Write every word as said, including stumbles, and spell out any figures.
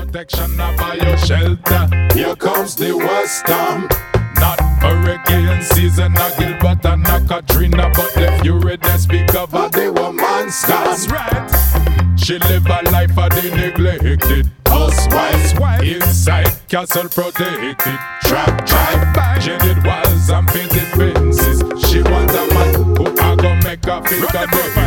protection of your shelter. Here comes the worst storm. Not hurricane season, not Gilbert and not Katrina, but the fury they speak of her, they were monsters. That's right. She live a life of the neglected housewife inside castle protected. Trap, trap, bang. Jaded walls and painted fences. She want a man who a go make her feel the